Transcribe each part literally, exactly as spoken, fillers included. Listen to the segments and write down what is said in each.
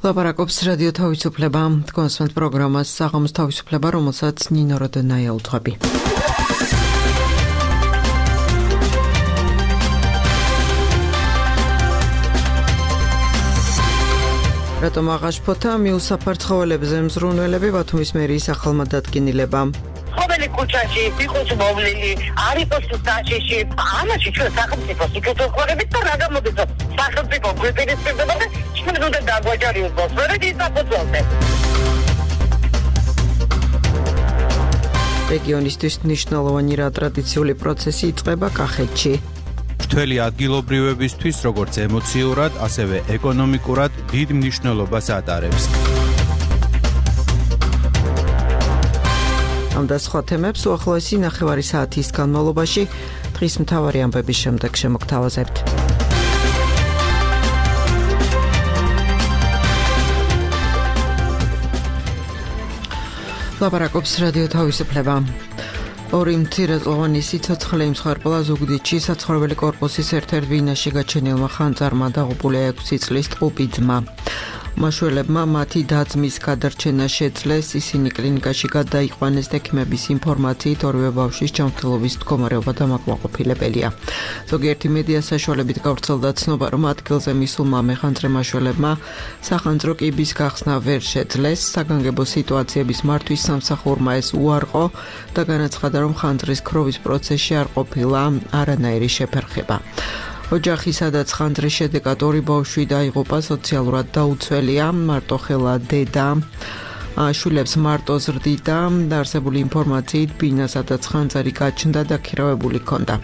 ლაპარაკობს რადიო თავისუფლება, კონსვენთ პროგრამას საღამოს თავისუფლება, რომელსაც ნინო როდენაია უთხრები. რატომ აღაშფოთა მიუსაფარ ცხოველებზე მზრუნველები ბათუმის მერიის ახალმა დადგენილებამ. ყოველი ქუჩაში იყოს მოვლილი, არ იყოს საშიში, ამაში ჩვენ სახელმწიფოს იქეთოხმარებით და რა გამოდის სახელმწიფო გვიპირისპირდება და ჩვენ უნდა დაგვაჯარიოს ბოსვერეთ იწაფოწოლდე. რეგიონისთვის მნიშვნელოვანი რა ტრადიციული პროცესი იწყება კახეთში. მთელი ადგილობრივებისთვის როგორც ემოციურად, ასევე ეკონომიკურად დიდ მნიშვნელობას ატარებს. ამ და სხვა თემებს უახლოესი ნახევარი საათის განმავლობაში დღის მთავარი ამბების შემდეგ შემოგთავაზებთ. ლაპარაკობს რადიო თავისუფლება. ორი მცირეწლოვანი სიცოცხლე იმსხვერპლა ზუგდიდში საცხოვრებელი კორპუსის ერთ-ერთ ბინაში გაჩენილმა ხანძარმა დაღუპულია ექვსი წლის ტყუპი ძმა. მაშველებმა მათი დაძმის გადარჩენა შეძლეს, ისინი კლინიკაში გადაიყვანეს და ექიმების ინფორმაციით ორივე ბავშვის ჯანმრთელობის მდგომარეობა დამაკმაყოფილებელია. ზოგიერთი მედია საშუალებით გავრცელდა ცნობა, რომ ადგილზე მისულმა მეხანძრე მაშველებმა სახანძრო კიბის გახსნა ვერ შეძლეს, საგანგებო სიტუაციების მართვის სამსახურმა ეს უარყო და განაცხადა, რომ ხანძრის ქროვის პროცესში არ ყოფილა არანაირი შეფერხება. ოჯახი, სადაც ხანძრის შედეგად ორი ბავშვი დაიღუპა, სოციალურად დაუცველია, მარტოხელა დედა შვილებს მარტო ზრდიდა და არსებული ინფორმაციით ბინა, სადაც ხანძარი გაჩნდა, დაქირავებული ჰქონდა.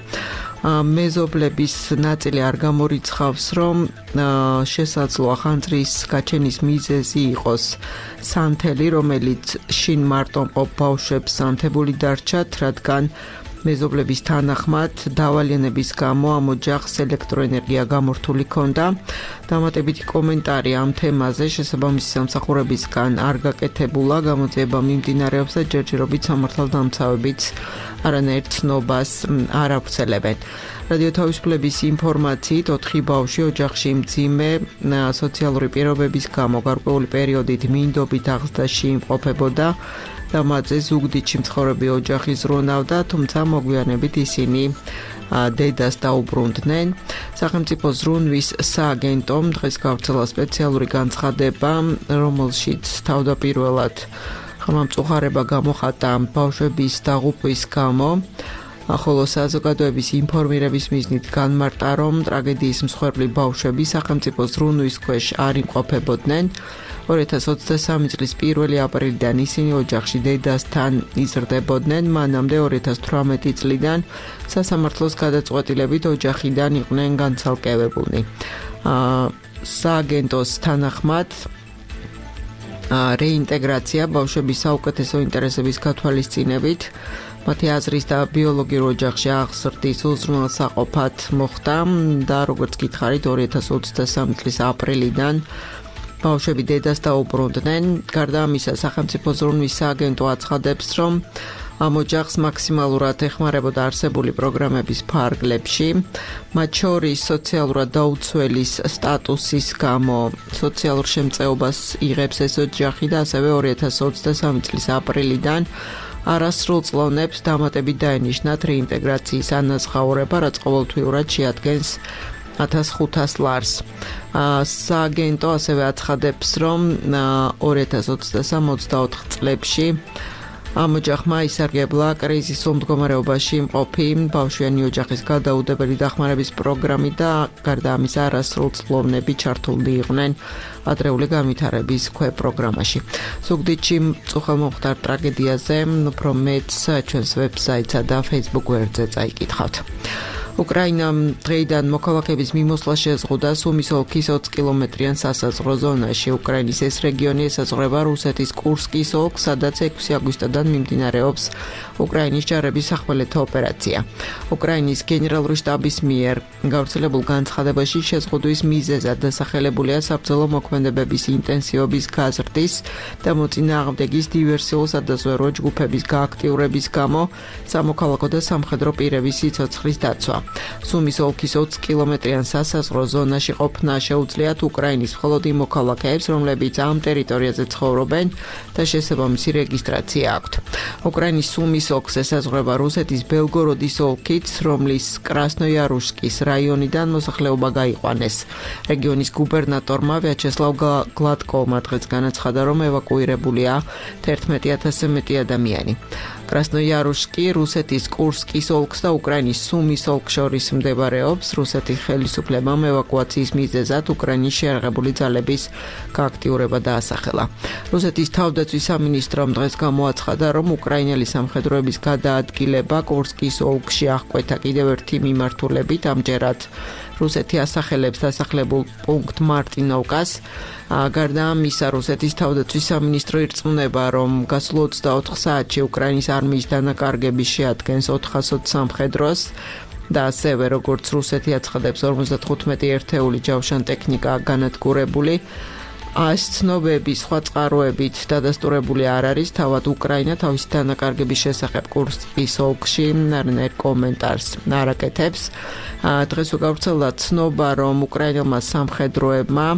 მეზობლების ნაწილი არ გამორიცხავს, რომ შესაძლოა ხანძრის გაჩენის მიზეზი იყოს სანთელი, რომელიც შინ მარტო მყოფ ბავშვებს სანთებული დარჩათ, რადგან მეზობლების თანახმად დავალიანების გამო ამ ოჯახს ელექტროენერგია გამორთული ჰქონდა. დამატებითი კომენტარი ამ თემაზე შესაბამისი სამსახურებისგან არ გაკეთებულა, გამოძიება მიმდინარეობს და ჯერჯერობით სამართალდამცავებიც არანაირ ცნობას არ ავრცელებენ. რადიო თავისუფლების ინფორმაციით ოთხი ბავშვი ოჯახში მძიმე სოციალური პირობების გამო გარკვეული პერიოდით მინდობით აღზრდაში იმყოფებოდა და მათზე ზუგდიდში მცხოვრები ოჯახი ზრუნავდა, თუმცა მოგვიანებით ისინი დედას დაუბრუნდნენ. სახელმწიფო ზრუნვის სააგენტომ დღეს გავრცელა სპეციალური განცხადება, რომელშიც თავდაპირველად ხმამწუხარება გამოხატა ბავშვების დაღუპვის გამო, ხოლო საზოგადოების ინფორმირების მიზნით განმარტა, რომ ტრაგედიის მსხვერპლი ბავშვები სახელმწიფო ზრუნვის ქვეშ არ იმყოფებოდნენ. ორი ათას ოცდასამი წლის პირველი აპრილიდან ისინი ოჯახში დედასთან იზრდებოდნენ, მანამდე ორი ათას თვრამეტი წლიდან სასამართლოს გადაწყვეტილებით ოჯახიდან იყვნენ განცალკევებულნი. სააგენტოს თანახმად რეინტეგრაცია ბავშვების საუკეთესო ინტერესების გათვალისწინებით მათი აზრის და ბიოლოგიურ ოჯახში აღზრდის უზრუნველსაყოფად მოხდა და როგორც გითხარით ორი ათას ოცდასამი წლის აპრილიდან ბავშვები დედას დაუბრუნდნენ. გარდა ამისა, სახელმწიფო ზრუნვის სააგენტო აცხადებს, რომ ამ ოჯახს მაქსიმალურად ეხმარებოდა არსებული პროგრამების ფარგლებში, მათ შორის სოციალურად დაუცველის სტატუსის გამო სოციალურ შემწეობას იღებს ეს ოჯახი და ასევე ორი ათას ოცდასამი წლის აპრილიდან არასრულწლოვნებს დამატებით დაენიშნათ რეინტეგრაციის ანაზღაურება, რაც ყოველთვიურად შეადგენს ათას ხუთას ლარს. სააგენტო ასევე აცხადებს, რომ ორი ათას ოცდასამ ოცდაოთხ წლებში ამ ოჯახმა ისარგებლა კრიზისულ მდგომარეობაში მყოფი ბავშვიანი ოჯახის გადაუდებელი დახმარების პროგრამით და გარდა ამისა არასრულწლოვნები ჩართულნი იყვნენ ადრეული განვითარების ქვე პროგრამაში. ზუგდიდში მწუხელმომხდარ ტრაგედიაზე უფრო მეტს ჩვენს ვებსაიტსა და Facebook გვერდზე წაიკითხავთ. უკრაინამ დღეიდან მოქალაქეების მიმოსვლა შეზღუდა სუმის ოლქის ოცი კილომეტრიან სასაზღვრო ზონაში. უკრაინის ეს რეგიონი ესაზღვრება რუსეთის კურსკის ოლქს, სადაც ექვსი აგვისტოდან მიმდინარეობს უკრაინის ჯარების სახმელეთო ოპერაცია. უკრაინის გენერალური შტაბის მიერ გავრცელებულ განცხადებაში შეზღუდვის მიზეზად დასახელებულია საბრძოლო მოქმედებების ინტენსივობის გაზრდის და მოწინააღმდეგის დივერსიულ სადაზვერვო ჯგუფების გააქტიურების გამო სამოქალაქო და სამხედრო პირების სიცოცხლის დაცვა. სუმის ოლქის ოცი კილომეტრიან სასაზღვრო ზონაში ყოფნა შეუძლიათ უკრაინის მხოლოდ იმ მოქალაქეებს, რომლებიც ამ ტერიტორიაზე ცხოვრობენ და შესაბამისი რეგისტრაცია აქვთ. უკრაინის სუმის ოლქს ესაზღვრება რუსეთის ბელგოროდის ოლქიც, რომლის კრასნოიარუშკის რაიონიდან მოსახლეობა გაიყვანეს. რეგიონის გუბერნატორმა ვიაჩესლავ გლატკოვმა დღეს განაცხადა, რომ ევაკუირებულია თერთმეტი ათასზე მეტი ადამიანი. კრასნოიარუშკი რუსეთის კურსკის ოლქს და უკრაინის სუმის ოლქს შორის მდებარეობს. რუსეთის ხელისუფლებამ ევაკუაციის მიზეზად უკრაინის შეიარაღებული ძალების გააქტიურება დაასახელა. რუსეთის თავდაცვის სამინისტრომ დღეს გამოაცხადა, რომ უკრაინელი სამხედროების გადაადგილება კურსკის ოლქში აღკვეთა კიდევ ერთი მიმართულებით, ამჯერად რუსეთი ასახელებს დასახლებულ პუნქტ მარტინოვკას. გარდა ამისა, რუსეთის თავდაცვის სამინისტრო ირწმუნება, რომ გასულ ოცდაოთხ საათში უკრაინის არმიის დანაკარგები შეადგენს ოთხასოც სამხედროს და ასევე, როგორც რუსეთი აცხადებს, ორმოცდათხუთმეტი ერთეული ჯავშან ტექნიკა განადგურებული. ეს ცნობები სხვა წყაროებით დადასტურებული არ არის, თავად უკრაინა თავისი დანაკარგების შესახებ კურსკის ოლქში არანაირ კომენტარს არ აკეთებს. დღეს გავრცელდა ცნობა, რომ უკრაინელმა სამხედროებმა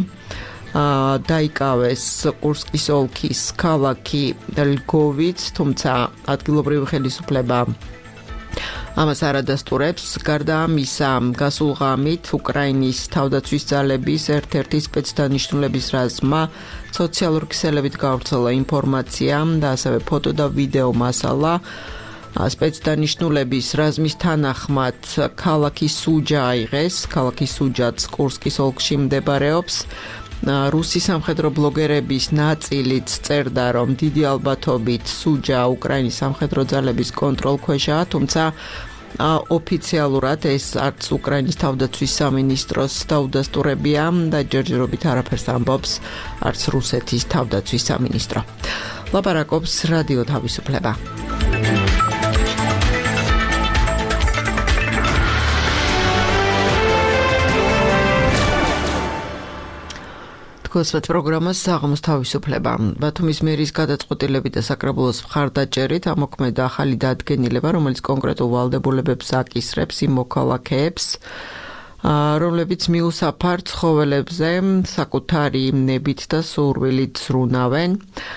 დაიკავეს კურსკის ოლქის ქალაქი ლგოვიც, თუმცა ადგილობრივი ხელისუფლება ამას არ ადასტურებს. გარდა ამისა, გასულ ღამით უკრაინის თავდაცვის ძალების ერთ-ერთი სპეცდანიშნულების რაზმმა სოციალურ ქსელებით გავრცელა ინფორმაცია და ასევე ფოტო და ვიდეო მასალა. სპეცდანიშნულების რაზმის თანახმად ქალაქი სუჯა აიღეს. ქალაქი სუჯაც კურსკის ოლქში მდებარეობს. რუსი სამხედრო ბლოგერების ნაწილიც წერდა, რომ დიდი ალბათობით სუჯა უკრაინის სამხედრო ძალების კონტროლქვეშაა, თუმცა ოფიციალურად ეს არც უკრაინის თავდაცვის სამინისტროს დაუდასტურებია და ჯერჯერობით არაფერს ამბობს არც რუსეთის თავდაცვის სამინისტრო. ლაპარაკობს რადიო თავისუფლება. გოსვეთ პროგრამას საღამოს თავისუფლება. ბათუმის მერის გადაწყვეტილებით და საკრებულოს მხარდაჭერით ამოქმედა ახალი დადგენილება, რომელიც კონკრეტულ ვალდებულებებს აკისრებს იმ მოქალაქეებს, რომლებიც მიუსაფარ ცხოველებზე საკუთარი ნებით და სურვილით ზრუნავენ.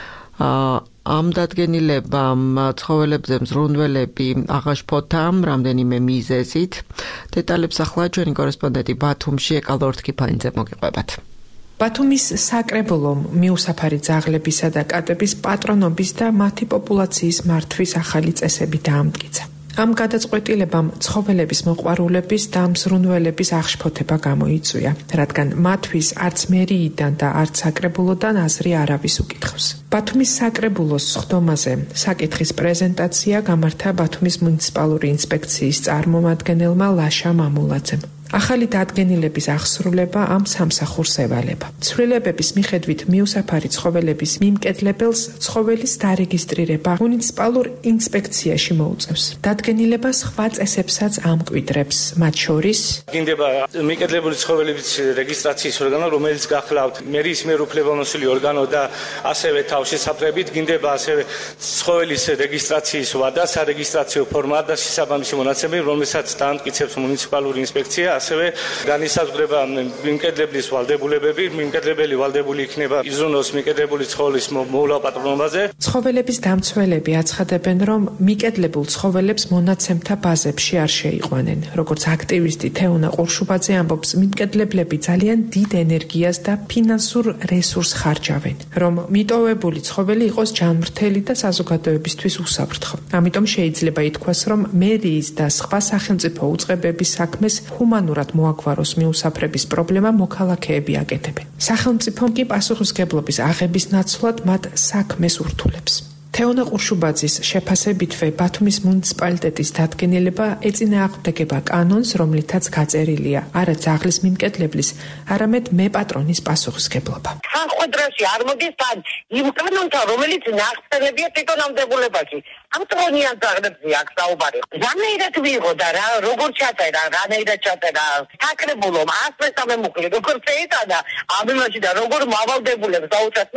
ამ დადგენილებამ ცხოველებზე მზრუნველები აღაშფოთა რამდენიმე მიზეზით. დეტალებს ახლა ჩვენი კორესპონდენტი ბათუმში ეკალორთქიფანიძე მოგიყვებათ. ბათუმის საკრებულომ მიუსაფარი ძაღლებისა და კატების პატრონობის და მათი პოპულაციის მართვის ახალი წესები დაამტკიცა. ამ გადაწყვეტილებამ ცხოველების მოყვარულების და მზრუნველების აღშფოთება გამოიწვია, რადგან მათთვის არც მერიიდან და არც საკრებულოდან აზრი არავის უკითხავს. ბათუმის საკრებულოს სხდომაზე საკითხის პრეზენტაცია გამართა ბათუმის მუნიციპალური ინსპექციის წარმომადგენელმა ლაშა მამულაძემ. ახალი დადგენილების აღსრულება ამ სამსახურს ევალება. ცვლილებების მიხედვით მიუსაფარი ცხოველების მიმკედლებელს ცხოველის დარეგისტრირება მუნიციპალურ ინსპექციაში მოუწევს. დადგენილება სხვა წესებსაც ამკვიდრებს, მათ შორის გინდება მიკედლებული ცხოველების რეგისტრაციის ორგანო, რომელიც გახლავთ მერის მიერ უფლებამოსილი ორგანო და ასევე თავშესაფრებით, გინდება ასევე ცხოველის რეგისტრაციის ვადა, სარეგისტრაციო ფორმა და შესაბამისი მონაცემები, რომელსაც დაამტკიცებს მუნიციპალური ინსპექცია. ასევე განისაზღვრება მიმკედლებლის ვალდებულებები, მიმკედლებელი ვალდებული იქნება იზრუნოს მიკედლებული ცხოველის მოვლა პატრონობაზე. ცხოველების დამცველები აცხადებენ, რომ მიკედლებულ ცხოველებს მონაცემთა ბაზებში არ შეიყვანენ. როგორც აქტივისტი თეონა ყურშუბაძე ამბობს, მიკედლებლები ძალიან დიდ ენერგიას და ფინანსურ რესურსს ხარჯავენ, რომ მიტოვებული ცხოველი იყოს ჯანმრთელი და საზოგადოებისთვის უსაფრთხო. ამიტომ შეიძლება ითქვას, რომ მერიის და სხვა სახელმწიფო უწყებების საქმეს ჰუმანურ მოაგვაროს მიუსაფრების პრობლემა მოქალაქეები აკეთებენ. სახელმწიფომ კი პასუხისმგებლობის აღების ნაცვლად მათ საქმეს ურთულებს. თეონა ყურშუბაძის შეფასებითვე ბათუმის მუნიციპალიტეტის დადგენილება ეწინააღმდეგება კანონს, რომლითაც გაწერილია არა ძაღლის მიმკედლებლის, არამედ მეპატრონის პასუხისმგებლობა. სამხედროში არ მოდის თან იმ კანონთან, რომელიც ნახსენებია თვითონ ამდებულებაში. პატრონიან ძაღლებზე აქ საუბარი. რანაირად მიიღო და რა როგორ ჩაწერა, რანაირად ჩაწერა საკრებულომ ასწრეს ამემუქრე, როგორ შეიტანა ამ იმაში და როგორ მავალდებულებს დაუწესმერო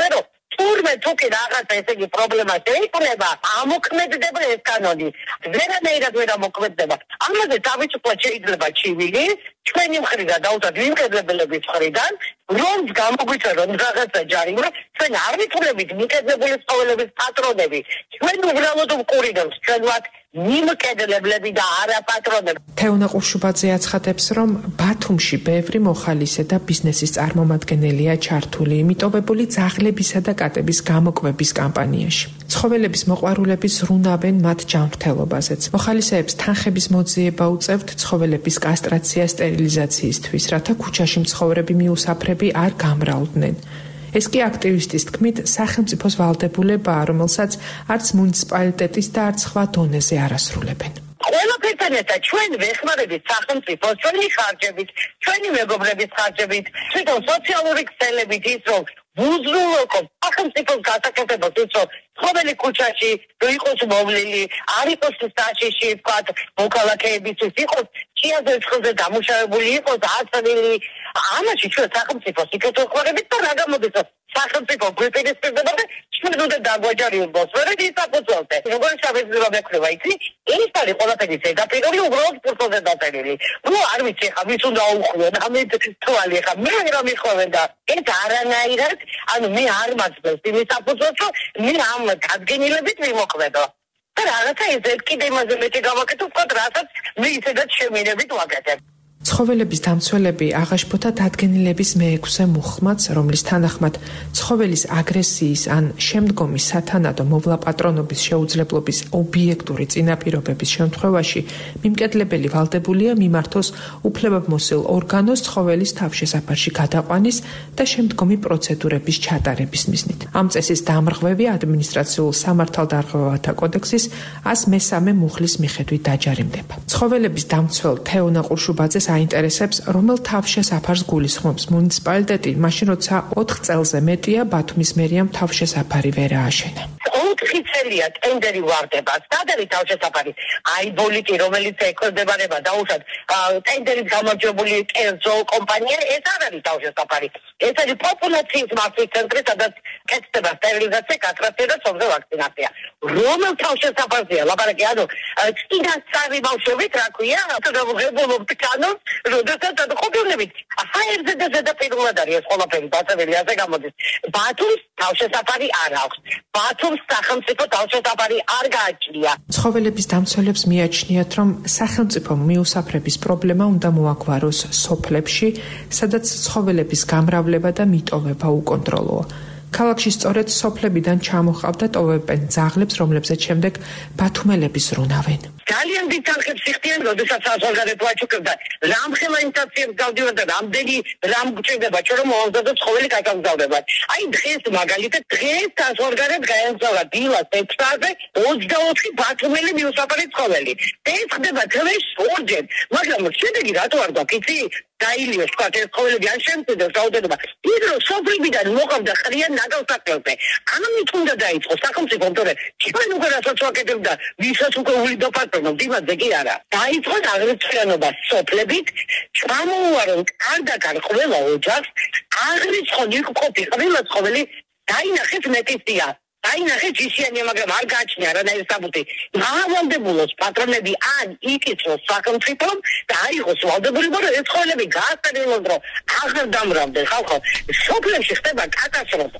თურმე თუკი რაღაცა ესე იგი პრობლემა შეიქმნება, ამოქმედდება ეს კანონი. ვერანაირად ვერ ამოქმედდება. ამაზე თავისუფლად შეიძლება ჩივილი, ჩვენი მხრიდან დაუწათ მიმყედებლების მხრიდან, რომ გამოგვიწერონ რაღაცა ჯარიმა, ჩვენ არ ვიქნებით მიკედლებული ცხოველების პატრონები. ჩვენ უბრალოდ ვყურინებთ, ჩვენ ვართ მიმკედლებლები და არა პატრონები. თეონა ყურშუბაძე აცხადებს, რომ ბათუმში ბევრი მოხალისე და ბიზნესის წარმომადგენელია ჩართული იმიტოვებული ძაღლებისა და კატების გამოკვების კამპანიაში. ცხოველების მოყვარულები ზრუნავენ მათ ჯანმრთელობაზეც. მოხალისეებს თანხების მოძიება უწევთ ცხოველების კასტრაცია სტერილიზაციისთვის, რათა ქუჩაში მცხოვრები მიუსაფრები არ გამრავლდნენ. ეს კი აქტივისტის თქმით სახელმწიფოს ვალდებულებაა, რომელსაც არც მუნიციპალიტეტის და არც სხვა დონეზე არ ასრულებენ. ყველაფერთან ერთად ჩვენ ვეხმარებით სახელმწიფოს, ჩვენი ხარჯებით, ჩვენი მეგობრების ხარჯებით, თვითონ სოციალური ქსელებით ის რომ ვუზრუნველყო სახელმწიფოს გასაკეთებას ის რომ ცხოველი ქუჩაში რო იყოს მოვლილი, არ იყოს საშიში ვთქვათ მოქალაქეებისთვის, იყოს ჭიაზეცხლზე დამუშავებული, იყოს აწვილი, ამაში ჩვენ სახელმწიფოს იქეთ ვეხმარებით და რა გამოდის სახელმწიფო გვიპირისპირდება და ჩვენ უნდა დაგვაჯარიოს ვერედ ისაფუძველზე. როგორი საბერძნება მექნება იცი? ის არის ყველაფერი ზედაპირული უბრალოდ პურპოზე დაწერილი. ნუ არ ვიცი ხა ვის უნდა აუხვიო და მე თვალი ხა მე რა მიხვევენ და ეს არანაირად ანუ მე არ მაძლევს იმის საფუძველს რომ მე ამ გადგენილებით მიმოქმედო. და რაღაცა ეს კიდე იმაზე მეტი გავაკეთო ვთქვათ რასაც მე ისედაც შემინებით ვაკეთებ. ცხოველების დამცველები აღაშფოთა დადგენილების მეექვსე მუხლმაც, რომლის თანახმად ცხოველის აგრესიის ან შემდგომი სათანადო მოვლაპატრონობის შეუძლებლობის ობიექტური წინაპირობების შემთხვევაში მიმკედლებელი ვალდებულია მიმართოს უფლებამოსილ ორგანოს ცხოველის თავშესაფარში გადაყვანის და შემდგომი პროცედურების ჩატარების მიზნით. ამ წესის დამრღვევი ადმინისტრაციულ სამართალდარღვევათა კოდექსის ას მესამე მუხლის მიხედვით დაჯარიმდება. ცხოველების დამცველ თეონა ყურშუბაძეს აინტერესებს, რომელ თავშესაფარს გულისხმობს მუნიციპალიტეტი, მაშინ როცა ოთხ წელზე მეტია ბათუმის მერიამ თავშესაფარი ვერ ააშენა. ოთხი წელია ტენდერი ვარდება. სად არის თავშესაფარი? აი ბოლიკი, რომელიც ექვემდებარება დაუშვათ ტენდერის გამარჯვებული კერძო კომპანია, ეს არ არის თავშესაფარი. ეს არის პოპულაციის მართვის ცენტრი, სადაც კეთდება სტერილიზაცია, კასტრაცია და სომზე ვაქცინაცია. რომელ თავშესაფარზეა ლაპარაკი? ანუ წინასწარი ბავშვებით, რა ქვია, გადავღებულობთ კანონს, როდესაც ყოფილნებით. ჰაერზე და ზედაპირულად არის ეს ყველაფერი დაწევილი, ასე გამოდის. ბათუმს თავშესაფარი არ აქვს. ბათუმს სახელმწიფო თავშესაფარი არ გააჩნია. ცხოველების დამცველებს მიაჩნიათ, რომ სახელმწიფო მიუსაფრების პრობლემა უნდა მოაგვაროს სოფლებში, სადაც ცხოველების გამრავლება და მიტოვება უკონტროლოა. ქალაქში სწორედ სოფლებიდან ჩამოყავდა ტოვებენ ძაღლებს, რომლებზეც შემდეგ ბათუმელები ზრუნავენ. ძალიან დიდ თანხებს იხდიან, როდესაც საზღვარგარეთ ვაჩუქებდა. რამხელა ინსტანციებს გავდივარ და რამდენი რამ გჭირდება, ჩვენ რომ მოვაზრდოთ ცხოველი კაკამგზავრებად. აი დღეს მაგალითად დღეს საზღვარგარეთ გაემგზავრა დილას ექვსზე ოცდაოთხი ბათუმელი მიუსაფარი ცხოველი. ეს ხდება თვეში ორჯერ, მაგრამ შედეგი რატო არ გვაქვს იცი? დაილიოს თქვა ეს ცხოველები არ შემცირდეს რაოდენობა. ის რომ სოფლებიდან მოყავდა ყრიან ნაგავსაკელზე. ამით უნდა დაიწყო სახელმწიფო, თორე ჩვენ უკვე რასაც ვაკეთებდა, ვისაც უკვე ვლიდო პატრონობ, იმაზე კი არა. დაიწყოს აღრიცხვიანობა სოფლებით, ჩამოუვარონ კარდაკარ ყველა ოჯახს, აღრიცხონ იქ ყოფი ყველა ცხოველი, დაინახეთ მეტისია. დაინახეთ ისიანი, მაგრამ არ გააჩნია არანაირი საბუთი. გაავალდებულოს პატრონები ან იკითხოს სახელმწიფომ და არ იყოს ვალდებულება, რომ ეს ცხოველები გაასტერილოს, რომ აღარ დამრავლდნენ. ხალხო, სოფლებში ხდება კატასტროფა.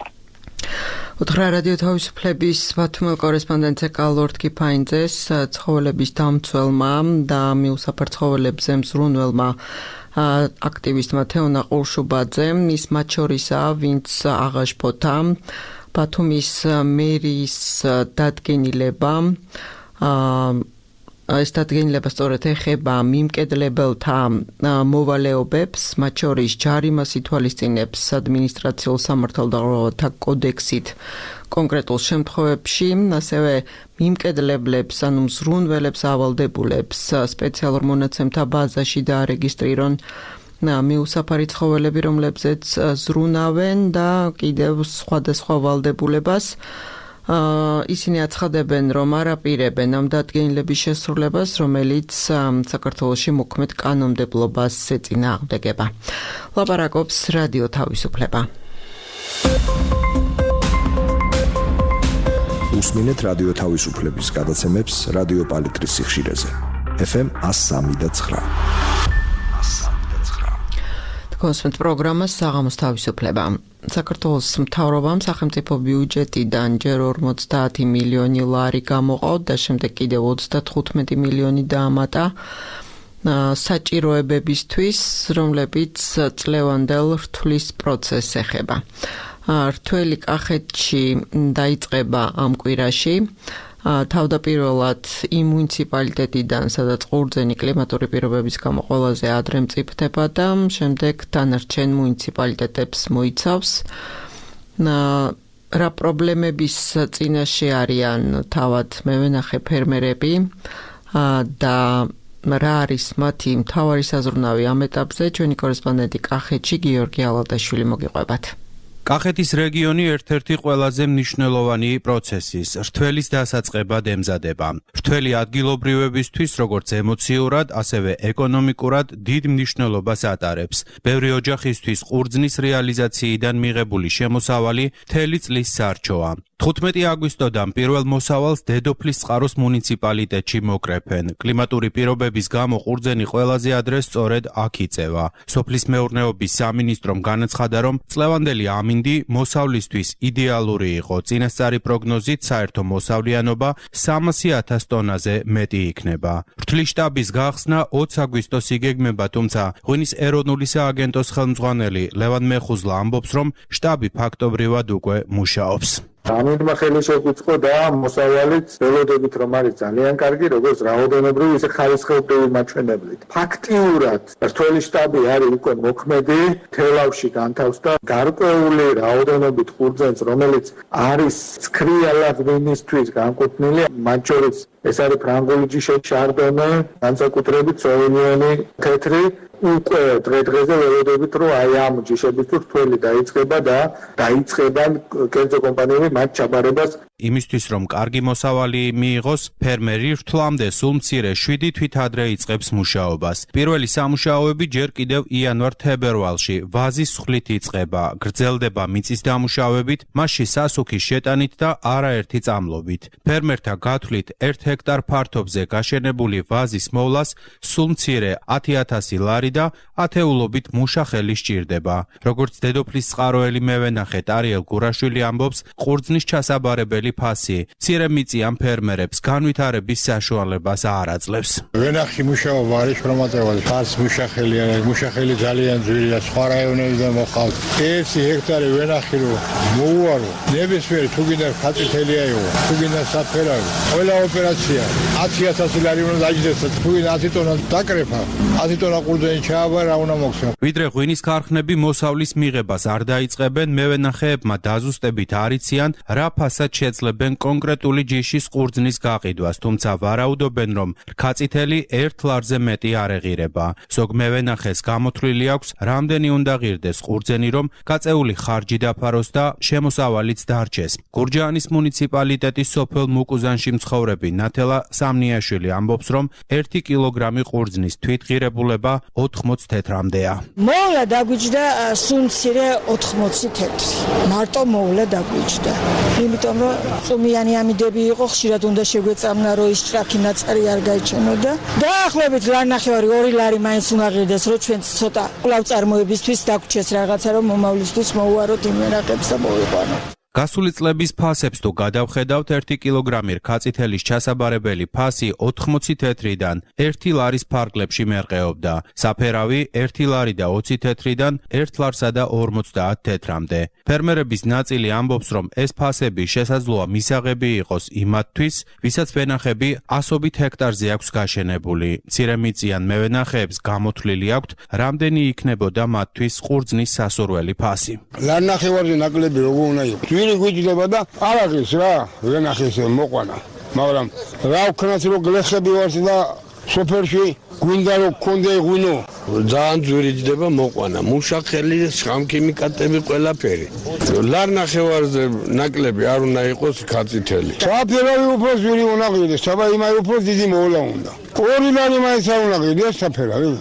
უთხრა რადიო თავისუფლების ბათუმელ კორესპონდენტ ეკალორდ კიფაინძეს ცხოველების დამცველმა და მიუსაფარ ცხოველებზე მზრუნველმა აქტივისტმა თეონა ყურშუბაძემ ის მათ შორისაა, ვინც აღაშფოთა ბათუმის მერის დადგენილება ეს დადგენილება სწორედ ეხება მიმკედლებელთა მოვალეობებს, მათ შორის ჯარიმას ითვალისწინებს ადმინისტრაციულ სამართალდაღოვათა კოდექსით კონკრეტულ შემთხვევებში, ასევე მიმკედლებლებს, ანუ მზრუნველებს ავალდებულებს სპეციალურ მონაცემთა ბაზაში დაარეგისტრირონ მიუსაფარი ცხოველები, რომლებზეც ზრუნავენ და კიდევ სხვადასხვა ვალდებულებას. ისინი აცხადებენ, რომ არ აპირებენ ამ დადგენილების შესრულებას, რომელიც საქართველოში მოქმედ კანონმდებლობას ეწინააღმდეგება. ლაპარაკობს რადიო თავისუფლება. უსმინეთ რადიო თავისუფლების გადაცემებს რადიო პალიტრის სიხშირეზე. ეფ ემ one oh three point nine. კონსმეთ პროგრამას საღამოს თავისუფლება. საქართველოს მთავრობამ სახელმწიფო ბიუჯეტიდან ჯერ ორმოცდაათი მილიონი ლარი გამოყო და შემდეგ კიდევ ოცდათხუთმეტი მილიონი დაამატა საჭიროებებისთვის, რომლებიც წლევანდელ რთვლის პროცესს ეხება. რთველი კახეთში დაიწყება ამ კვირაში. თავდაპირველად იმ მუნიციპალიტეტიდან, სადაც ყურძენი კლიმატური პირობების გამო ყველაზე ადრე მწიფდება და შემდეგ დანარჩენ მუნიციპალიტეტებს მოიცავს. რა პრობლემების წინაშე არიან თავად მევენახე ფერმერები და რა არის მათი მთავარი საზრუნავი ამ ეტაპზე, ჩვენი კორესპონდენტი კახეთში გიორგი ალადაშვილი მოგიყვებათ. კახეთის რეგიონი ერთ-ერთი ყველაზე მნიშვნელოვანი პროცესის, რთველის დასაწყებად ემზადება. რთველი ადგილობრივებისთვის, როგორც ემოციურად, ასევე ეკონომიკურად დიდ მნიშვნელობას ატარებს. ბევრი ოჯახისთვის ყურძნის რეალიზაციიდან მიღებული შემოსავალი მთელი წლის სარჩოა. თხუთმეტი აგვისტოდან პირველ მოსავალს დედოფლის წყაროს მუნიციპალიტეტში მოკრეფენ. კლიმატური პირობების გამო ყურძენი ყველაზე ადრე სწორედ აქ იწევა. სოფლის მეურნეობის სამინისტრომ განაცხადა, რომ წლევანდელი ამინდი მოსავლისთვის იდეალური იყო. წინასწარი პროგნოზით საერთო მოსავლიანობა სამასი ათას ტონაზე მეტი იქნება. რთვლის შტაბის გახსნა ოცი აგვისტოს იგეგმება, თუმცა ღვინის ეროვნული სააგენტოს ხელმძღვანელი ლევან მეხუზლა ამბობს, რომ შტაბი ფაქტობრივად უკვე მუშაობს. ამინდმა ხელი შეგვიწყო და მოსავალიც ველოდებით რომ არის ძალიან კარგი, როგორც რაოდენობრივ, ისე ხარისხობრივი მაჩვენებლით. ფაქტიურად რთველი შტაბი არის უკვე მოქმედი, თელავში განთავსდა გარკვეული რაოდენობით ყურძენს, რომელიც არის ცქრიალა ღვინისთვის განკუთვნილი, მათ შორის ეს არის ფრანგული ჯიშე, შარდონე, განსაკუთრებით სოვინიონი, თეთრი. უკვე დღე-დღეზე ველოდებით, რომ აი ამ ჯიშებისთვის რთველი დაიწყება და დაიწყება კერძო კომპანიები მათ ჩაბარებას. იმისთვის, რომ კარგი მოსავალი მიიღოს, ფერმერი რთვლამდე სულ მცირე შვიდი თვით ადრე იწყებს მუშაობას. პირველი სამუშაოები ჯერ კიდევ იანვარ-თებერვალში ვაზის სხლით იწყება, გრძელდება მიწის დამუშავებით, მასში სასუქის შეტანით და არაერთი წამლობით. ფერმერთა გათვლით ერთ ჰექტარ ფართობზე გაშენებული ვაზის მოვლას სულ მცირე ათი ათასი ლარი და ათეულობით მუშა ხელი სჭირდება. როგორც დედოფლის წყაროელი მევენახე ტარიელ გურაშვილი ამბობს, ყურძნის ჩასაბარებელი ფასი მცირე მიწიან ფერმერებს განვითარების საშუალებას არ აძლევს. ვენახში მუშაობა არის შრომატევად, ფარს მუშახელი არის, მუშახელი ძალიან ძვირია, სხვა რაიონებიდან მოყავთ. ერთი ჰექტარი ვენახი რო მოუარო, ნებისმიერი თუ გინდა ხაწითელია იყო, თუ გინდა საფერავი, ყველა ოპერაცია ათი ათასი ლარი უნდა დაიჯდეს, თუ გინდა ათი ტონა დაკრეფა, ათი ტონა ყურძენი ჩააბარა, რა უნდა მოხდეს. ვიდრე ღვინის ქარხნები მოსავლის მიღებას არ დაიწყებენ, მევენახეებმა დაზუსტებით არ იციან, რა ფასად შეძლებენ კონკრეტული ჯიშის ყურძნის გაყიდვას, თუმცა ვარაუდობენ, რომ რქაწითელი ერთ ლარზე მეტი არ ეღირება. ზოგ მევენახეს გამოთვლილი აქვს, რამდენი უნდა ღირდეს ყურძენი, რომ გაწეული ხარჯი დაფაროს და შემოსავალიც დარჩეს. გურჯაანის მუნიციპალიტეტის სოფელ მუკუზანში მცხოვრები ნათელა სამნიაშვილი ამბობს, რომ ერთი კილოგრამი ყურძნის თვითღირებულება ოთხმოცი თეთრამდეა. მოვლა დაგვიჯდა სულ მცირე ოთხმოცი თეთრი. მარტო მოვლა დაგვიჯდა. იმიტომ რომ წუმიანი ამინდები იყო, ხშირად უნდა შეგვეწამნა, რომ ის ჭრაქი ნაწარი არ გაიჩენოდა. დაახლოებით ლარნახევარი ორი ლარი მაინც უნდა ღირდეს, რომ ჩვენ ცოტა კვლავ წარმოებისთვის დაგვრჩეს რაღაცა, რომ მომავლისთვის მოუაროთ იმ ვენახებს და მოვიყვანოთ. გასული წლების ფასებს თუ გადავხედავთ, ერთი კილოგრამი რქაწითელის ჩასაბარებელი ფასი ოთხმოცი თეთრიდან ერთი ლარის ფარგლებში მერყეობდა. საფერავი ერთი ლარი და ოცი თეთრიდან ერთ ლარსა და ორმოცდაათ თეთრამდე. ფერმერების ნაწილი ამბობს, რომ ეს ფასები შესაძლოა მისაღები იყოს იმათთვის, ვისაც ვენახები ასობით ჰექტარზე აქვს გაშენებული. მცირე მიწიან მევენახეებს გამოთვლილი აქვთ, რამდენი იქნებოდა მათთვის ყურძნის სასურველი ფასი. ლარნახევარზე ნაკლები როგორ უნდა იყოს? გვიჯდება და არაღის რა, ვენახეს მოყვანა. მაგრამ რა ვქნათ რომ გლეხები ვართ და სოფერში გვინდა რომ გქონდე ღვინო, ძალიან ძვირი ჯდება მოყვანა. მუშახელი, შხამქიმიკატები ყველაფერი. ლარნახევარზე ნაკლები არ უნდა იყოს ხაწითელი. საფერავი უფრო ძვირი უნდა ღირდეს, საბა იმაი უფრო დიდი მოვლა უნდა. ორი ლარი მაინც არ უნდა ღირდეს საფერავი.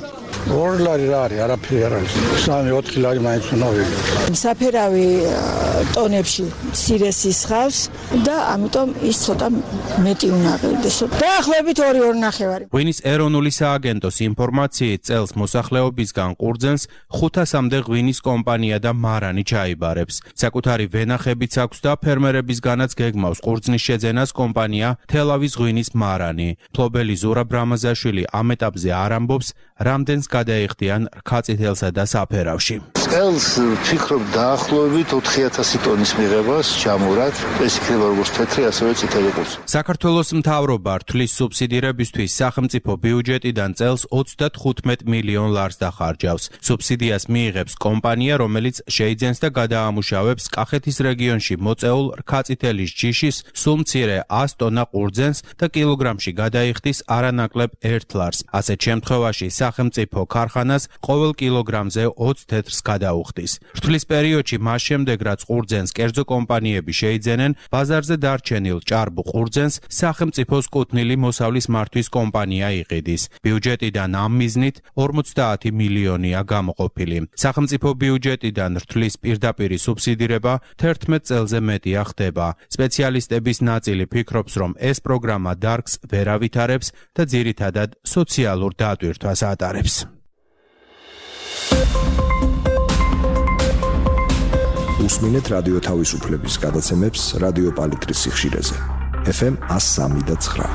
ორი ლარი რა არის, არაფერი არ არის. სამი ოთხი ლარი მაინც უნდა ვიგო. საფერავი ტონებში მცირეს ისხავს და ამიტომ ის ცოტა მეტი უნდა ყიდდეს. დაახლოებით ორი ორ ნახევარი. ღვინის ეროვნული სააგენტოს ინფორმაციით წელს მოსახლეობისგან ყურძენს ხუთასამდე ღვინის კომპანია და მარანი ჩაიბარებს. საკუთარი ვენახებიც აქვს და ფერმერებისგანაც გეგმავს ყურძნის შეძენას კომპანია თელავის ღვინის მარანი. მფლობელი ზურაბ რამაზაშვილი ამ ეტაპზე არ ამბობს, რამდენს გადაიხდიან რქაწითელსა და საფერავში. წელს ვფიქრობ დაახლოებით ოთხი ათასი ტონის მიღებას ჩამურათ, ეს იქნება როგორც თეთრი, ასევე წითელი ყურძენი. საქართველოს მთავრობა რთვლის სუბსიდირებისთვის სახელმწიფო ბიუჯეტიდან წელს ოცდათხუთმეტ მილიონ ლარს დახარჯავს. სუბსიდიას მიიღებს კომპანია, რომელიც შეიძენს და გადაამუშავებს კახეთის რეგიონში მოწეულ რქაწითელის ჯიშის სულ მცირე ას ტონა ყურძენს და კილოგრამში გადაიხდის არანაკლებ ერთ ლარს. ასეთ შემთხვევაში სახელმწიფო ქარხანას ყოველ კილოგრამზე ოცდ თეთრს გადაუხდის. რთვლის პერიოდში მას შემდეგ რაც ყურძენს კერძო კომპანიები შეიძენენ, ბაზარზე დარჩენილ ჭარბ ყურძენს სახელმწიფოს კუთვნილი მოსავლის მართვის კომპანია იყიდის. ბიუჯეტიდან ამ მიზნით ორმოცდაათი მილიონია გამოყოფილი. სახელმწიფო ბიუჯეტიდან რთვლის პირდაპირი სუბსიდირება თერთმეტ წელზე მეტია ხდება. სპეციალისტების ნაწილი ფიქრობს, რომ ეს პროგრამა დარგს ვერ ავითარებს და ძირითადად სოციალურ დატვირთვას ატარებს. უსმინეთ რადიო თავისუფლების გადაცემებს რადიო პალიტრის სიხშირეზე. ეფ ემ ას სამი და ცხრა.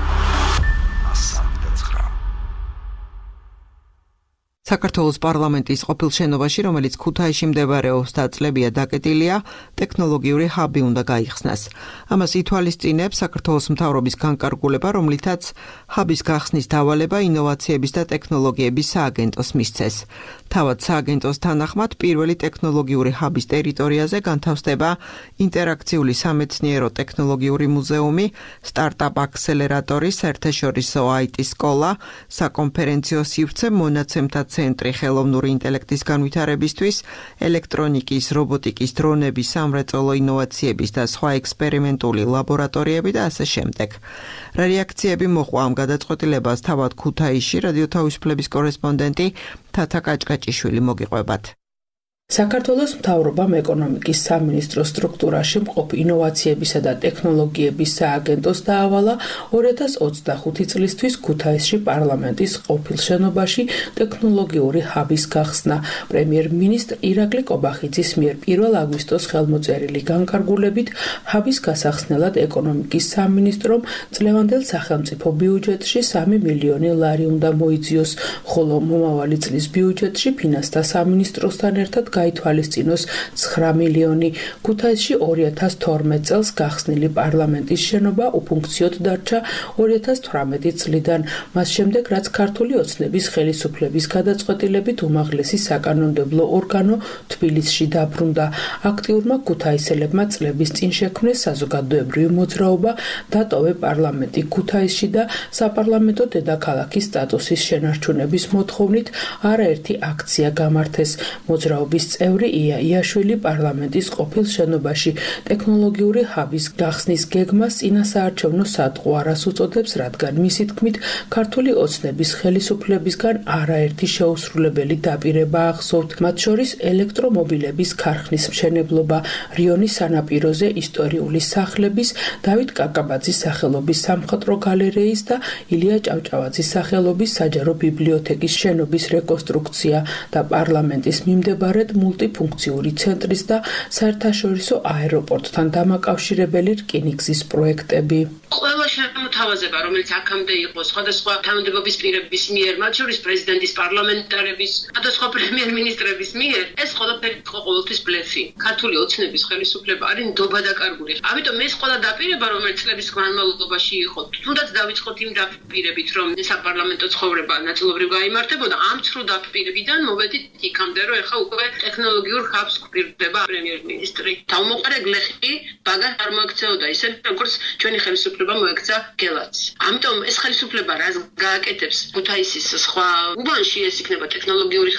საქართველოს პარლამენტის ყოფილ შენობაში, რომელიც ქუთაისში მდებარეობს და წლებია დაკეტილია, ტექნოლოგიური ჰაბი უნდა გაიხსნას. ამას ითვალისწინებს საქართველოს მთავრობის განკარგულება, რომლითაც ჰაბის გახსნის დავალება ინოვაციების და ტექნოლოგიების სააგენტოს მისცეს. თავად სააგენტოს თანახმად, პირველი ტექნოლოგიური ჰაბის ტერიტორიაზე განთავსდება ინტერაქციული სამეცნიერო ტექნოლოგიური მუზეუმი, სტარტაპ აქსელერატორი, საერთაშორისო აი ტი სკოლა, საკონფერენციო სივრცე, მონაცემთა ცენტრი ხელოვნური ინტელექტის განვითარებისთვის, ელექტრონიკის, რობოტიკის, დრონების, სამრეწველო ინოვაციების და სხვა ექსპერიმენტული ლაბორატორიები და ასე შემდეგ. რა რეაქციები მოყვა ამ გადაწყვეტილებას თავად ქუთაისში რადიო თავისუფლების კორესპონდენტი თათა კაჭკაჭიშვილი მოგიყვებათ. საქართველოს მთავრობამ ეკონომიკის სამინისტროს სტრუქტურაში მყოფ ინოვაციებისა და ტექნოლოგიების სააგენტოს დაავალა ორი ათას ოცდახუთი წლისთვის ქუთაისში პარლამენტის ყოფილ შენობაში ტექნოლოგიური ჰაბის გახსნა. პრემიერ-მინისტრ ირაკლი კობახიძის მიერ პირველ აგვისტოს ხელმოწერილი განკარგულებით ჰაბის გასახსნელად ეკონომიკის სამინისტრომ წლევანდელ სახელმწიფო ბიუჯეტში სამი მილიონი ლარი უნდა მოიძიოს, ხოლო მომავალი წლის ბიუჯეტში ფინანსთა სამინისტროსთან ერთად გაითვალისწინოს ცხრა მილიონი. ქუთაისში ორი ათას თორმეტ წელს გახსნილი პარლამენტის შენობა უფუნქციოდ დარჩა ორი ათას თვრამეტი წლიდან. მას შემდეგ, რაც ქართული ოცნების ხელისუფლების გადაწყვეტილებით უმაღლესი საკანონმდებლო ორგანო თბილისში დაბრუნდა. აქტიურმა ქუთაისელებმა წლების წინ შექმნეს საზოგადოებრივი მოძრაობა, დატოვე პარლამენტი ქუთაისში და საპარლამენტო დედაქალაქის სტატუსის შენარჩუნების მოთხოვნით არაერთი აქცია გამართეს. მოძრაობის წევრი ია იაშვილი პარლამენტის ყოფილ შენობაში ტექნოლოგიური ჰაბის გახსნის გეგმას წინასაარჩევნო სატყუ არას უწოდებს, რადგან მისი თქმით ქართული ოცნების ხელისუფლებისგან არაერთი შეუსრულებელი დაპირება ახსოვთ, მათ შორის ელექტრომობილების ქარხნის მშენებლობა, რიონის სანაპიროზე ისტორიული სახლების, დავით კაკაბაძის სახელობის სამხატვრო გალერეის და ილია ჭავჭავაძის სახელობის საჯარო ბიბლიოთეკის შენობის რეკონსტრუქცია და პარლამენტის მიმდებარედ მულტიფუნქციური ცენტრის და საერთაშორისო აეროპორტთან დამაკავშირებელი რკინიგზის პროექტები. ყველა შემოთავაზება, რომელიც აქამდე იყო სხვადასხვა თანამდებობის პირების მიერ, მათ შორის პრეზიდენტის, პარლამენტარების, სხვადასხვა პრემიერ-მინისტრების მიერ, ეს ყველაფერი იყო ყოველთვის ბლეფი. ქართული ოცნების ხელისუფლება არის ნდობა დაკარგული. ამიტომ ეს ყველა დაპირება, რომელიც წლების განმავლობაში იყო, თუნდაც დავიწყოთ იმ დაპირებით, რომ საპარლამენტო ცხოვრება ნაწილობრივ გაიმართებოდა, ამ ცრუ დაპირებიდან მოვედით იქამდე, რომ ეხლა უკვე ტექნოლოგიურ ჰაბს გვპირდება პრემიერ-მინისტრი. თავმოყარე გლეხი ბაგას არ მოექცეოდა ისე, როგორც ჩვენი ხელისუფლება მოექცა გელაც. ამიტომ ეს ხელისუფლება რას გააკეთებს ქუთაისის სხვა უბანში ეს იქნება ტექნოლოგიური ჰაბი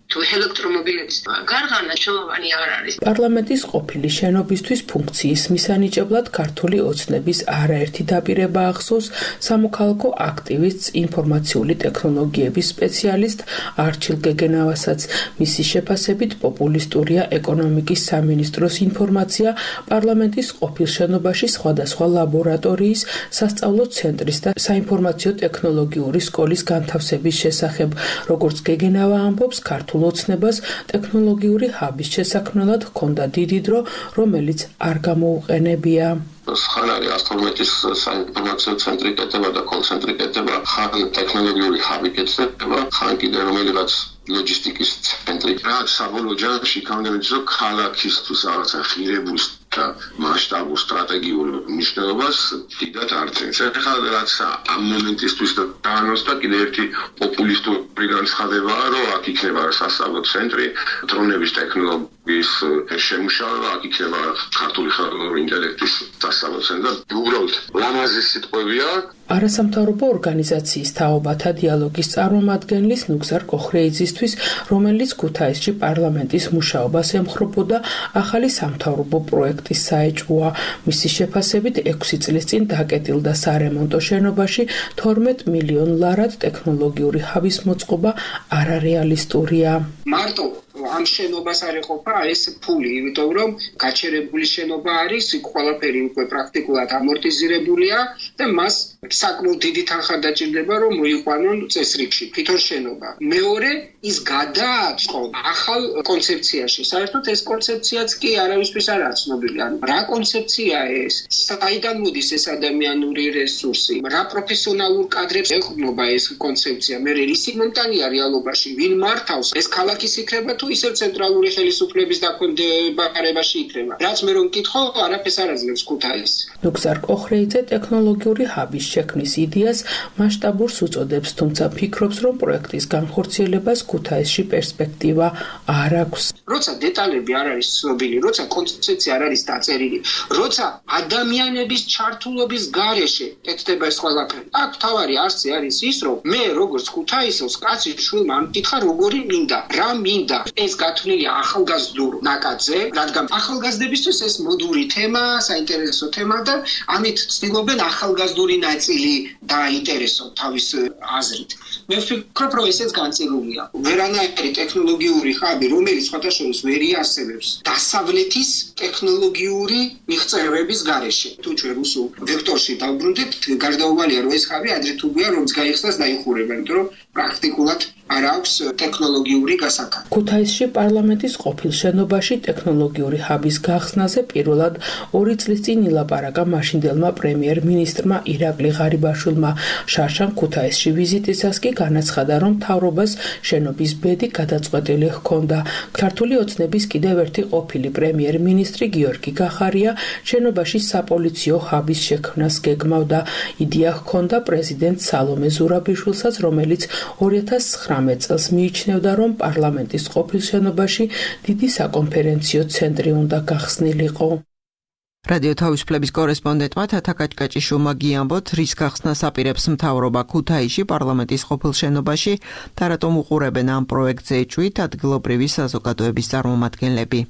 თუ ელექტრომობილების გარღანა ჩვეულებანი არ არის. პარლამენტის ყოფილი შენობისთვის ფუნქციის მისანიჭებლად ქართული ოცნების არაერთი დაპირება ახსოვს სამოქალაქო აქტივისტ ინფორმაციული ტექნოლოგიების სპეციალისტ არჩილ გეგენავასაც. მისი შეფასებით პოპულისტურია ეკონომიკის სამინისტროს ინფორმაცია პარლამენტის ყოფილ შენობაში სხვადასხვა ლაბორატორიის, სასწავლო ცენტრის და საინფორმაციო ტექნოლოგიური სკოლის განთავსების შესახებ. როგორც გეგენავა ამბობს, ქართულ ოცნებას ტექნოლოგიური ჰაბის შესაქმნელად ჰქონდა დიდი დრო, რომელიც არ გამოუყენებია. ხან არის ასთორმეტის საინფორმაციო ცენტრი კეთება და კოლ-ცენტრი კეთება, ხან ტექნოლოგიური ჰაბი კეთება, ხან კიდე რომელიღაც ლოჯისტიკის ცენტრი. რაც საბოლოო ჯამში გამოდიოდეს, რომ ქალაქისთვის რაღაცა ღირებულს და მასშტაბურ სტრატეგიულ მნიშვნელობას დიდად არცენს. ეხლა რაც ამ მომენტისთვის დაანონსდა კიდე ერთი პოპულისტური განცხადებაა, რომ აქ იქნება სასწავლო ცენტრი, დრონების ტექნოლოგიის შემუშავება, აქ იქნება ქართული ხელოვნური ინტელექტის სასწავლო ცენტრი. უბრალოდ ლამაზი სიტყვებია. არასამთავრობო ორგანიზაციის თაობათა დიალოგის წარმომადგენლის ნუგზარ კოხრეიძისთვის, რომელიც ქუთაისში პარლამენტის მუშაობას ემხრობოდა, ახალი სამთავრობო პროექტის საეჭვოა. მისი შეფასებით ექვსი წლის წინ დაკეტილდა სარემონტო შენობაში თორმეტ მილიონ ლარად ტექნოლოგიური ჰაბის მოწყობა არარეალისტურია. მარტო ამ შენობას არ ეყოფა ეს ფული, იმიტომ რომ გაჩერებული შენობა არის, იქ ყველაფერი უკვე პრაქტიკულად ამორტიზირებულია და მას საკმაოდ დიდი თანხა დაჭირდება, რომ მოიყვანონ წესრიგში თვითონ შენობა. მეორე, ის გადააწყო ახალ კონცეფციაში. საერთოდ ეს კონცეფციაც კი არავისთვის არაა ცნობილი. ანუ რა კონცეფცია ეს? საიდან მოდის ეს ადამიანური რესურსი? რა პროფესიონალურ კადრებს ეყრდნობა ეს კონცეფცია? მე რისი მომტანია რეალობაში? ვინ მართავს? ეს ქალაქის იქნება თუ ისევ ცენტრალური ხელისუფლების დაქვემდებარებაში იქნება. რაც მე რომ მკითხო, არაფერს არ აძლევს ქუთაისს. ნუგზარ კოხრეიძე ტექნოლოგიური ჰაბის შექმნის იდეას მასშტაბურს უწოდებს, თუმცა ფიქრობს, რომ პროექტის განხორციელებას ქუთაისში პერსპექტივა არ აქვს. როცა დეტალები არ არის ცნობილი, როცა კონცეფცია არ არის დაწერილი, როცა ადამიანების ჩართულობის გარეშე კეთდება ეს ყველაფერი. აქ თავარი არსი არის ის, რომ მე როგორც ქუთაისელს კაცი შვილმა მკითხა როგორი მინდა, რა მინდა. ეს გათვლილია ახალგაზრდულ ნაკადზე, რადგან ახალგაზრდებისთვის ეს მოდური თემა, საინტერესო თემა და ამით ცდილობენ ახალგაზრდული ნაწილი დააინტერესონ თავის აზრით. მე ვფიქრობ, რომ ესეც განწილულია. ვერანაირი ტექნოლოგიური ხაბი, რომელიც სხვადასხვა ვერ იარსებებს დასავლეთის ტექნოლოგიური მიღწევების გარეშე. თუ ჩვენ რუსულ ვექტორში დავბრუნდეთ, გარდაუვალია, რომ ეს ხაბი ადრე თუ გვიან რომც გაიხსნას დაიხურება, იმიტომ რომ პრაქტიკულად არ აქვს ტექნოლოგიური გასახადი. ქუთაისში პარლამენტის ყოფილ შენობაში ტექნოლოგიური ჰაბის გახსნაზე პირველად ორი წლის წინ ილაპარაკა მაშინდელმა პრემიერ-მინისტრმა ირაკლი ღარიბაშვილმა. შარშან ქუთაისში ვიზიტისას კი განაცხადა, რომ მთავრობას შენობის ბედი გადაწყვეტილი ჰქონდა. ქართული ოცნების კიდევ ერთი ყოფილი პრემიერ-მინისტრი გიორგი გახარია შენობაში საპოლიციო ჰაბის შექმნას გეგმავდა. იდეა ჰქონდა პრეზიდენტ სალომე ზურაბიშვილსაც, რომელიც ორი ათას ცხრამეტ წელს მიიჩნევდა, რომ პარლამენტის ყოფილ შენობაში დიდი საკონფერენციო ცენტრი უნდა გახსნილიყო. რადიო თავისუფლების კორესპონდენტმა თათა კაჭკაჭიშვილმა გიამბოთ, რის გახსნას აპირებს მთავრობა ქუთაისში პარლამენტის ყოფილ შენობაში და რატომ უყურებენ ამ პროექტზე ეჭვით ადგილობრივი საზოგადოების წარმომადგენლები.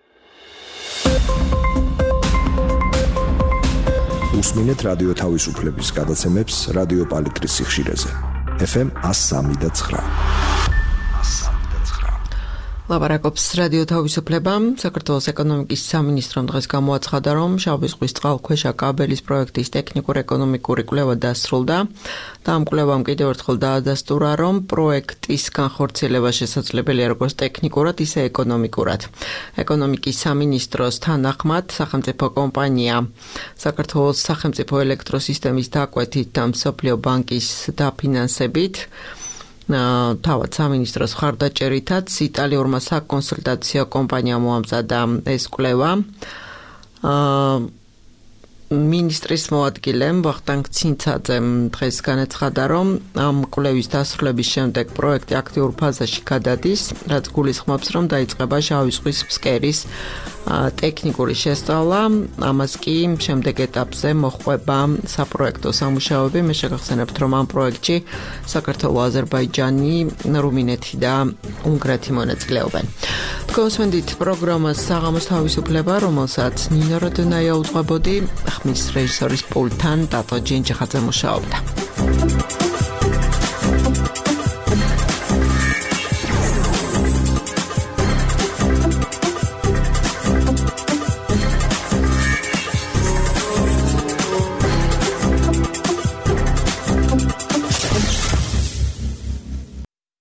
უსმინეთ რადიო თავისუფლების გადაცემებს რადიო პალიტრის სიხშირეზე. ეფ ემ one oh three და nine. ლაპარაკობს რადიო თავისუფლება. საქართველოს ეკონომიკის სამინისტრომ დღეს გამოაცხადა, რომ შავი ზღვის წყალქვეშა კაბელის პროექტის ტექნიკურ-ეკონომიკური კვლევა დასრულდა და ამ კვლევამ კიდევ ერთხელ დაადასტურა, რომ პროექტის განხორციელება შესაძლებელია როგორც ტექნიკურად, ისე ეკონომიკურად. ეკონომიკის სამინისტროს თანახმად, სახელმწიფო კომპანია საქართველოს სახელმწიფო ელექტროსისტემის დაკვეთით და მსოფლიო ბანკის დაფინანსებით თავად სამინისტროს მხარდაჭერითაც იტალიურმა საკონსულტაციო კომპანიამ მოამზადა ეს კვლევა. მინისტრის მოადგილემ ვახტანგ ცინცაძემ დღეს განაცხადა, რომ ამ კვლევის დასრულების შემდეგ პროექტი აქტიურ ფაზაში გადადის, რაც გულისხმობს, რომ დაიწყება შავი ზღვის ფსკერის ტექნიკური შესწავლა, ამას კი შემდეგ ეტაპზე მოჰყვება საპროექტო სამუშაოები. მე შეგახსენებთ, რომ ამ პროექტში საქართველო, აზერბაიჯანი, რუმინეთი და უნგრეთი მონაწილეობენ. თქვენსვენდით პროგრამას საღამოს თავისუფლება, რომელსაც ნინო როდონაია უძღვებოდი, ხმის რეჟისორის პულტთან დატო ჯინჯიხაძე მუშაობდა.